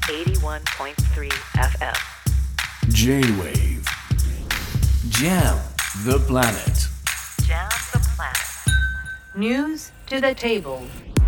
81.3 FM J-Wave Jam the planet. Jam the planet. News to the table.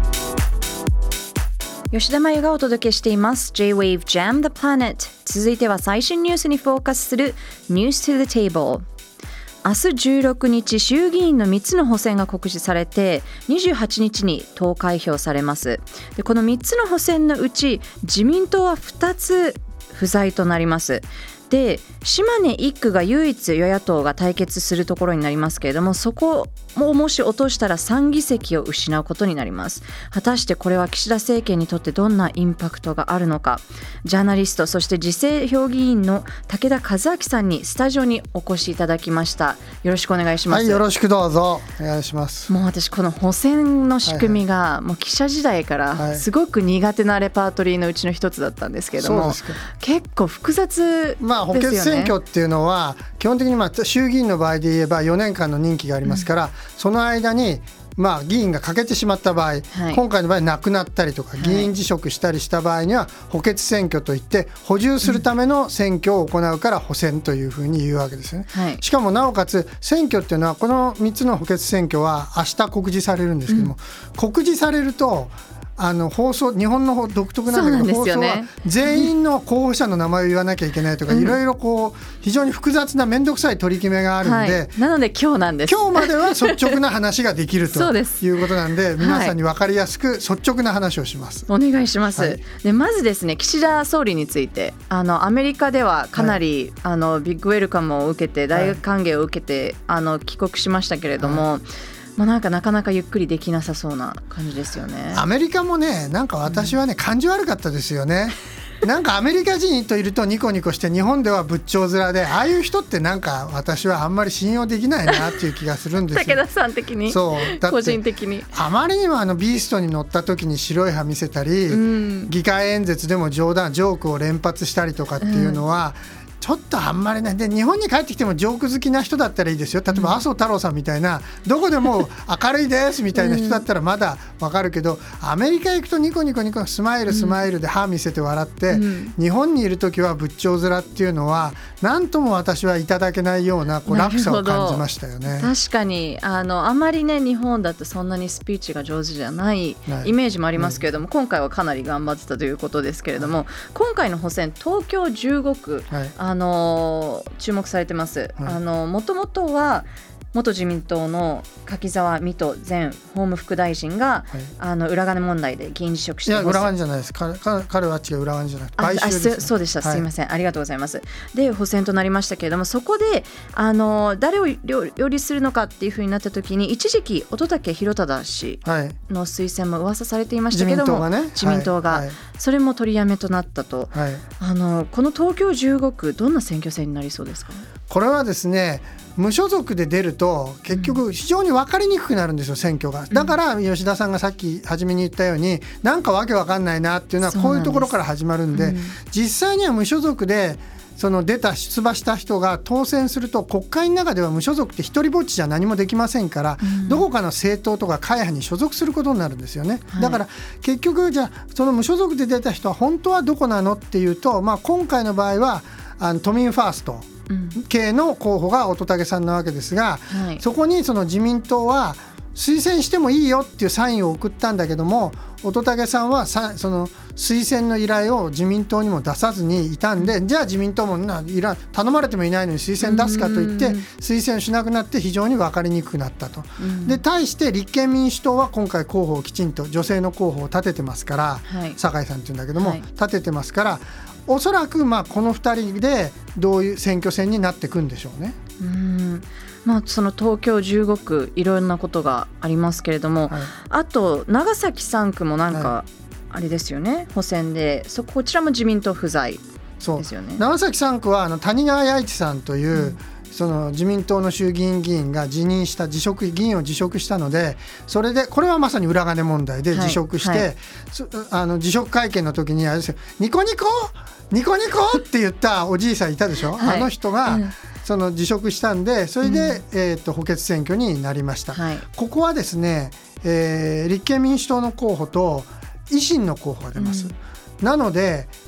吉田真由がお届けしています J-Wave Jam the Planet。 続いては最新ニュースにフォーカスする News to the Table。 明日16日衆議院の3つの補選が告示されて28日に投開票されます。でこの3つの補選のうち自民党は2つ不在となります。で島根1区が唯一与野党が対決するところになりますけれども、そこももし落としたら3議席を失うことになります。果たしてこれは岸田政権にとってどんなインパクトがあるのか。ジャーナリストそして自制評議員の武田和明さんにスタジオにお越しいただきました。よろしくお願いします。 はい、よろしくどうぞお願いします。 もう私この補選の仕組みがもう記者時代からすごく苦手なレパートリーのうちの一つだったんですけれども、結構複雑ですよね。 補欠選挙っていうのは基本的に衆議院の場合で言えば4年間の任期がありますから、その間に議員が欠けてしまった場合、今回の場合亡くなったりとか議員辞職したりした場合には補欠選挙といって補充するための選挙を行うから補選というふうに言うわけですよね。しかもなおかつ選挙っていうのはこの3つの補欠選挙は明日告示されるんですけども、告示されると放送日本の独特なんだけど、放送は全員の候補者の名前を言わなきゃいけないとか、いろいろ非常に複雑な面倒くさい取り決めがあるので、 なので今日なんです。 今日までは率直な話ができるということなんで皆さんに分かりやすく率直な話をします。 お願いします。でまずですね、岸田総理についてアメリカではかなり、ビッグウェルカムを受けて大歓迎を受けて、帰国しましたけれども、なかなかゆっくりできなさそうな感じですよね。 アメリカもね、なんか私はね、感じ悪かったですよね。なんかアメリカ人といるとニコニコして、日本では仏頂面で、ああいう人ってなんか私はあんまり信用できないなっていう気がするんですよ。 武田さん的に。そうだって個人的にあまりにもビーストに乗った時に白い歯見せたり、議会演説でもジョークを連発したりとかっていうのは、ちょっとあんまりね。で日本に帰ってきてもジョーク好きな人だったらいいですよ。例えば麻生太郎さんみたいな、どこでも明るいですみたいな人だったらまだわかるけど、アメリカ行くとニコニコスマイルで歯見せて笑って、日本にいる時は仏頂面っていうのはなんとも私はいただけないような落差を感じましたよね。 確かにあまりね、日本だとそんなにスピーチが上手じゃないイメージもありますけれども、今回はかなり頑張ってたということですけれども、今回の補選東京15区、注目されてます。もともとは元自民党の柿沢未途前法務副大臣が、裏金問題で議員辞職して。 いや裏金じゃないです。彼は違う、裏金じゃなくて買収です。 そうでした、すいません、ありがとうございます。で補選となりましたけれども、そこで誰を擁立するのかっていうふうになった時に、一時期乙武洋匡氏の推薦も噂されていましたけども、自民党が、それも取りやめとなったと。この東京15区どんな選挙戦になりそうですか？ これはですね、無所属で出ると結局非常に分かりにくくなるんですよ、選挙が。だから吉田さんがさっき初めに言ったように、なんかわけわかんないなっていうのはこういうところから始まるんで、実際には無所属で出馬した人が当選すると、国会の中では無所属って一人ぼっちじゃ何もできませんから、どこかの政党とか会派に所属することになるんですよね。だから結局じゃあその無所属で出た人は本当はどこなのっていうと、今回の場合は都民ファースト系の候補が乙武さんなわけですが、そこにその自民党は推薦してもいいよっていうサインを送ったんだけども、乙武さんはその推薦の依頼を自民党にも出さずにいたんで、じゃあ自民党も頼まれてもいないのに推薦出すかといって推薦しなくなって、非常に分かりにくくなったと。で対して立憲民主党は今回候補をきちんと女性の候補を立ててますから、酒井さんっていうんだけども、立ててますから、おそらくこの2人でどういう選挙戦になっていくんでしょうね。 その東京15区いろんなことがありますけれども、あと長崎3区もなんかあれですよね、補選でこちらも自民党不在ですよね。 長崎3区は谷川弥一さんという、その自民党の衆議院議員が議員を辞職したので、それでこれはまさに裏金問題で辞職して、辞職会見の時にあれですよ、ニコニコって言ったおじいさんいたでしょ、あの人が、その辞職したんで、それで、補欠選挙になりました。ここはですね、立憲民主党の候補と維新の候補が出ます。なので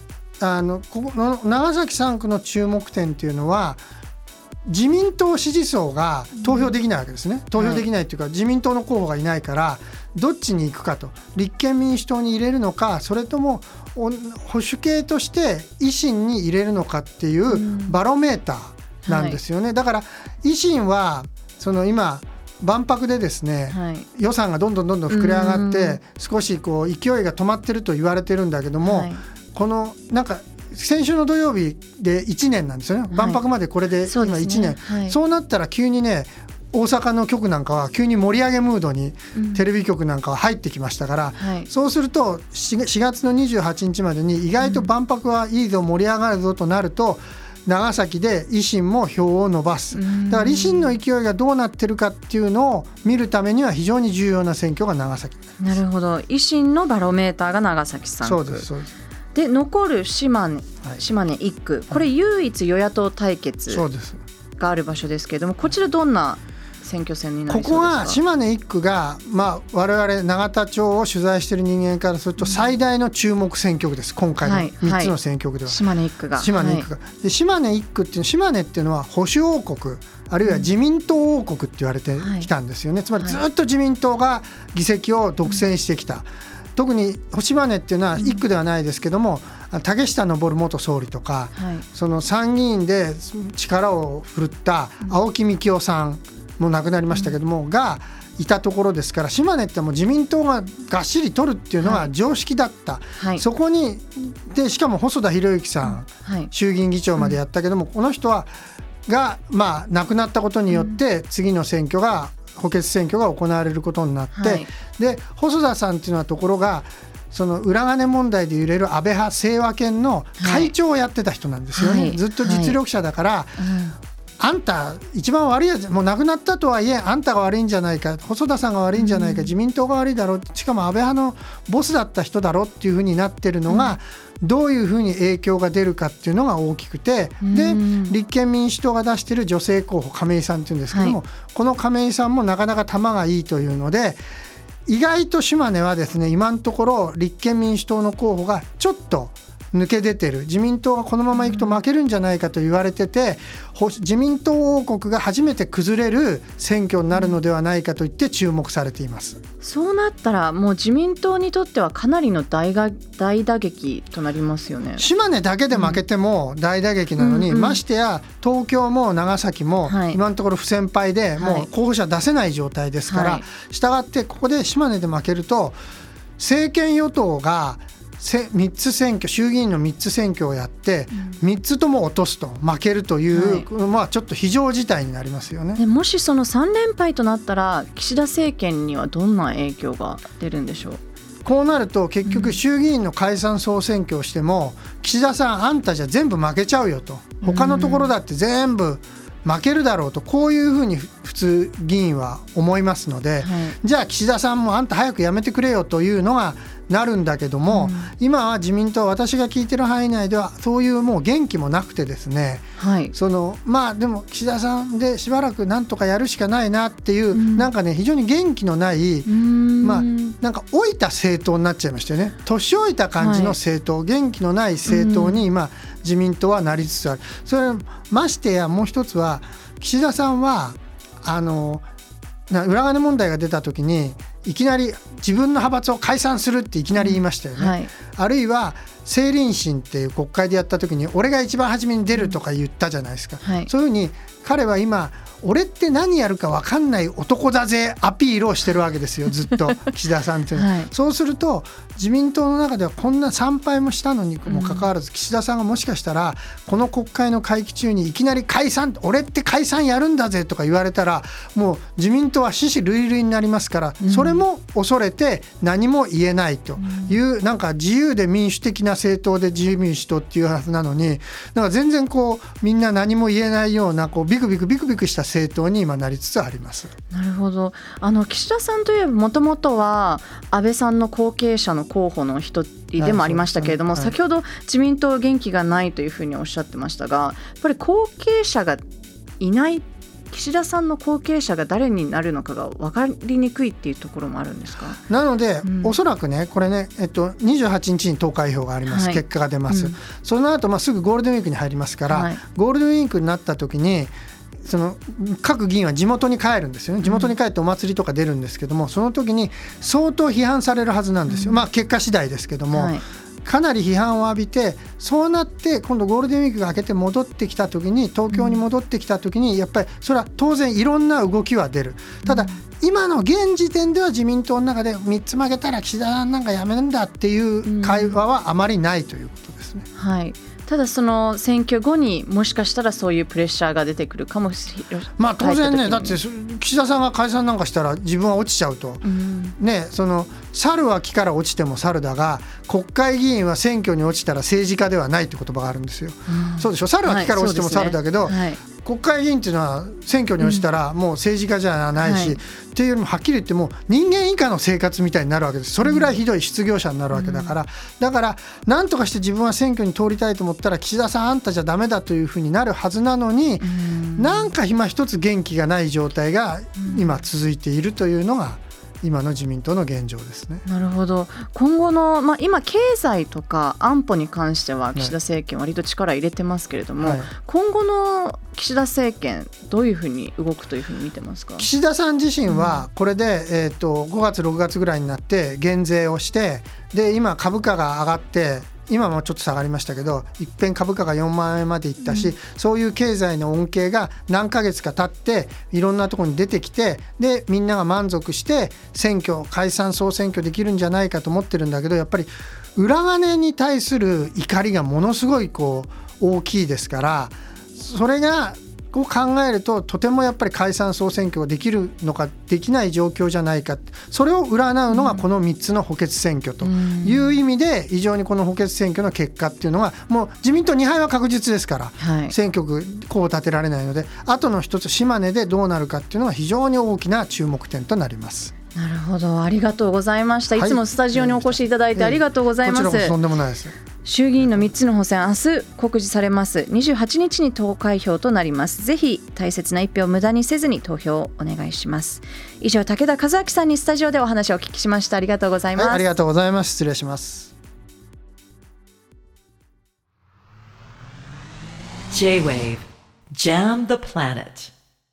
ここの長崎3区の注目点っていうのは自民党支持層が投票できないわけですね。投票できないっていうか、自民党の候補がいないからどっちに行くかと、立憲民主党に入れるのか、それとも保守系として維新に入れるのかっていうバロメーターなんですよね。だから維新はその今万博でですね、予算がどんどん膨れ上がって少しこう勢いが止まってると言われてるんだけども、このなんか先週の土曜日で1年なんですよね。万博までこれで今1年、そうなったら急にね、大阪の局なんかは急に盛り上げムードにテレビ局なんかは入ってきましたから、そうすると 4月の28日までに意外と万博はいいぞ、盛り上がるぞとなると、長崎で維新も票を伸ばす。だから維新の勢いがどうなってるかっていうのを見るためには非常に重要な選挙が長崎になります。 なるほど、維新のバロメーターが長崎3区。 そうですそうです。 で残る島根1区、これ唯一与野党対決がある場所ですけれども、こちらどんな選挙戦になりそうですか？ ここは島根1区が、我々永田町を取材している人間からすると最大の注目選挙区です。今回の3つの選挙区では、 島根1区がで島根1区っていう、島根っていうのは保守王国あるいは自民党王国って言われてきたんですよね。つまりずっと自民党が議席を独占してきた。特に島根っていうのは1区ではないですけども、竹下登元総理とか、その参議院で力を振るった青木幹雄さんも亡くなりましたけども、がいたところですから、島根ってもう自民党ががっしり取るっていうのが常識だった、そこにでしかも細田博之さん、衆議院議長までやったけども、この人が亡くなったことによって次の選挙が補欠選挙が行われることになって、で細田さんっていうのはところがその裏金問題で揺れる安倍派清和研の会長をやってた人なんですよね、ずっと実力者だから、あんた一番悪いやつ、もう亡くなったとはいえあんたが悪いんじゃないか、細田さんが悪いんじゃないか、自民党が悪いだろう、しかも安倍派のボスだった人だろうっていうふうになってるのが、どういうふうに影響が出るかっていうのが大きくて、で立憲民主党が出している女性候補亀井さんっていうんですけども、この亀井さんもなかなか球がいいというので、意外と島根はですね、今のところ立憲民主党の候補がちょっと抜け出てる、自民党がこのままいくと負けるんじゃないかと言われてて、自民党王国が初めて崩れる選挙になるのではないかといって注目されています。 そうなったらもう自民党にとってはかなりの大打撃となりますよね。 島根だけで負けても大打撃なのに、ましてや東京も長崎も今のところ不戦敗でもう候補者出せない状態ですから、したがってここで島根で負けると政権与党が3つ選挙、衆議院の3つ選挙をやって3つとも落とすと、負けるという、ちょっと非常事態になりますよね。 もしその3連敗となったら岸田政権にはどんな影響が出るんでしょう？ こうなると結局衆議院の解散総選挙をしても、岸田さんあんたじゃ全部負けちゃうよと、他のところだって全部負けるだろうと、こういうふうに普通議員は思いますので、じゃあ岸田さんもあんた早くやめてくれよというのがなるんだけども、今は自民党、私が聞いてる範囲内ではそういうもう元気もなくてですね、でも岸田さんでしばらくなんとかやるしかないなっていう、なんかね非常に元気のない、なんか老いた政党になっちゃいましたよね。年老いた感じの政党、元気のない政党に今自民党はなりつつある。それましてやもう一つは、岸田さんは裏金問題が出た時にいきなり自分の派閥を解散するっていきなり言いましたよね、あるいは政倫審っていう国会でやった時に俺が一番初めに出るとか言ったじゃないですか、そういうふうに彼は今俺って何やるか分かんない男だぜアピールをしてるわけですよ、ずっと岸田さんっていうのは、そうすると自民党の中ではこんな参拝もしたのにもかかわらず、岸田さんがもしかしたらこの国会の会期中にいきなり解散、俺って解散やるんだぜとか言われたら、もう自民党は死死類類になりますから、それも恐れて何も言えないという、なんか自由で民主的な政党で自由民主党っていうはずなのに、なんか全然こうみんな何も言えないようなビクビクした政党に今なりつつあります。 なるほど。岸田さんといえばもともとは安倍さんの後継者の候補の一人でもありましたけれども、先ほど自民党元気がないというふうにおっしゃってましたが、やっぱり後継者がいない岸田さんの後継者が誰になるのかが分かりにくいっていうところもあるんですか？ なので、おそらくねこれね、28日に投開票があります、 はい、 結果が出ます、その後、すぐゴールデンウィークに入りますから、ゴールデンウィークになった時にその各議員は地元に帰るんですよね。地元に帰ってお祭りとか出るんですけども、その時に相当批判されるはずなんですよ。結果次第ですけども、かなり批判を浴びて、そうなって今度ゴールデンウィークが明けて戻ってきた時に、東京に戻ってきた時にやっぱりそれは当然いろんな動きは出る。ただ今の現時点では自民党の中で3つ負けたら岸田さんなんかやめるんだっていう会話はあまりないということですね。 はい、ただその選挙後にもしかしたらそういうプレッシャーが出てくるかもしれない。 当然ね、だって岸田さんが解散なんかしたら自分は落ちちゃうと、その猿は木から落ちても猿だが、国会議員は選挙に落ちたら政治家ではないって言葉があるんですよ。そうでしょ。猿は木から落ちても猿だけど、国会議員っていうのは選挙に落ちたらもう政治家じゃないし、っていうよりもはっきり言っても人間以下の生活みたいになるわけです。それぐらいひどい失業者になるわけだから、だから何とかして自分は選挙に通りたいと思ったら岸田さんあんたじゃダメだというふうになるはずなのに、なんか今一つ元気がない状態が今続いているというのが今の自民党の現状ですね。 なるほど。今後の、今経済とか安保に関しては岸田政権割と力入れてますけれども、今後の岸田政権どういうふうに動くというふうに見てますか？ 岸田さん自身はこれで、5月6月ぐらいになって減税をして、で今株価が上がって、今もちょっと下がりましたけど、いっぺん株価が4万円までいったし、そういう経済の恩恵が何ヶ月か経っていろんなところに出てきて、でみんなが満足して解散総選挙できるんじゃないかと思ってるんだけど、やっぱり裏金に対する怒りがものすごい大きいですから、それが考えるととてもやっぱり解散総選挙ができるのかできない状況じゃないか、それを占うのがこの3つの補欠選挙という意味で、非常にこの補欠選挙の結果っていうのがもう自民党2敗は確実ですから、選挙区こう立てられないので、あとの一つ島根でどうなるかっていうのが非常に大きな注目点となります。 なるほど、ありがとうございました。いつもスタジオにお越しいただいてありがとうございます。 こちらこそとんでもないです。 衆議院の3つの補選、明日告示されます。28日に投開票となります。ぜひ大切な一票を無駄にせずに投票をお願いします。以上、武田和明さんにスタジオでお話をお聞きしました。ありがとうございます。 ありがとうございます。失礼します。 J-Wave Jam the Planet